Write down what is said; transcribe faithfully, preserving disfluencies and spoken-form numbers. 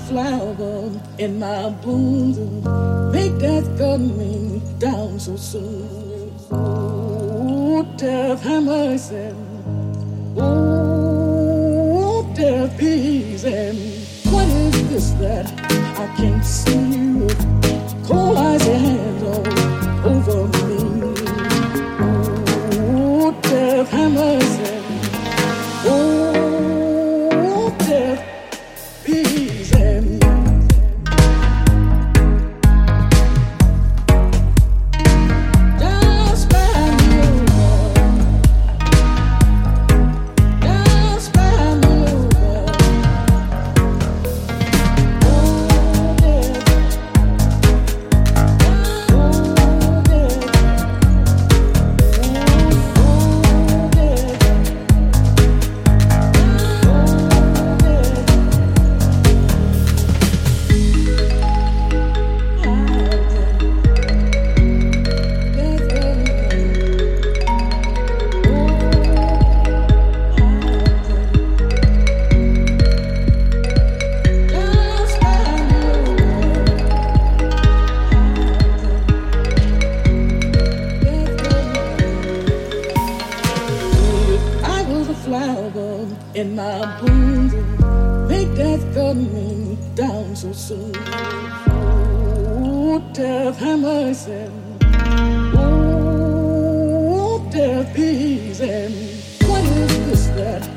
flower in my bosom. Make death gun me down so soon. Oh, death, have mercy. Oh, death, peace. And what is this that I can't see you? Cold eyes and hands all over me. Oh, death, have mercy. Oh, death, peace. And just find me over. Just find me over. Oh, death. Oh, death. Oh, death. Flower in my bosom, make death gun me down so soon. Oh, death, have mercy. Oh, death, peace. And what is this that